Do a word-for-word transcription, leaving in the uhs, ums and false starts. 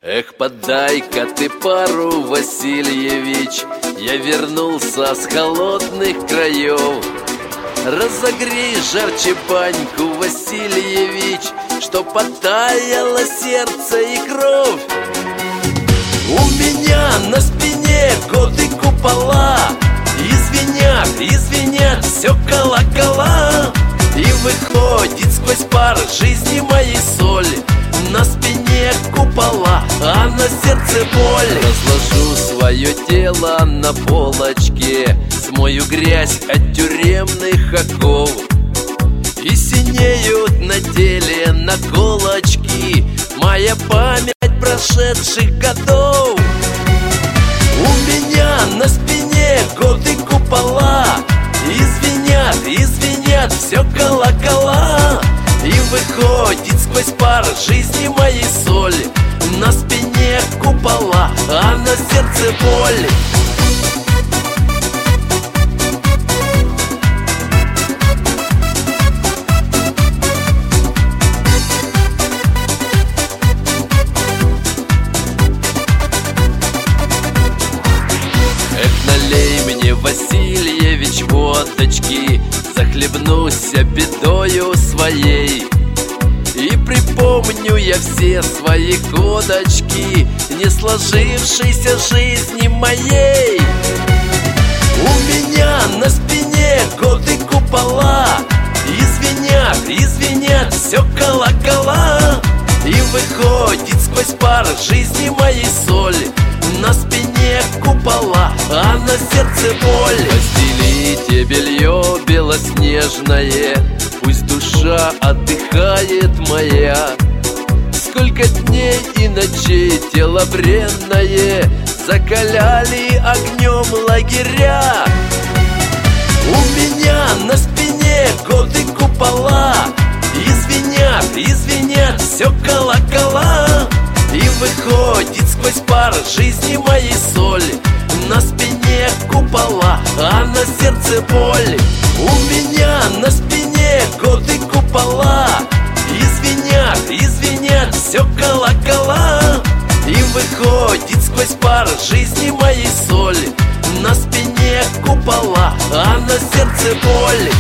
Эх, подай-ка ты пару, Васильевич, я вернулся с холодных краев. Разогрей жарче баньку, Васильевич, чтоб потаяло сердце и кровь. У меня на спине годы купола, извинят, извинят, все колокола. И выходит сквозь пар жизни моей соль. На спине купола, а на сердце боль. Разложу свое тело на полочке, смою грязь от тюремных оков. И синеют на теле наколочки, моя память прошедших годов. У меня на спине годы купола, извинят, извинят, все колокола. И выходит сквозь пар жизни моей соль. На спине купола, а на сердце боль. Эх, налей мне, Васильевич, водочки, захлебнусь бедою своей. И припомню я все свои годочки не сложившейся жизни моей. У меня на спине годы купола, извинят, извинят, все колокола. И выходит сквозь пар жизни моей соль. На спине купола, а на сердце боль. Постелите белье белоснежное, пусть душа отдыхает моя. Сколько дней и ночей тело бренное закаляли огнем лагеря. У меня на спине годы купола, извинят, извинят, все колокола. И выходит сквозь пар жизни моей соль. На спине купола, а на сердце боль. У меня на спине годы купола, извинят, извинят, все колокола. И выходит сквозь пар жизни моей соль. На спине купола, а на сердце боль.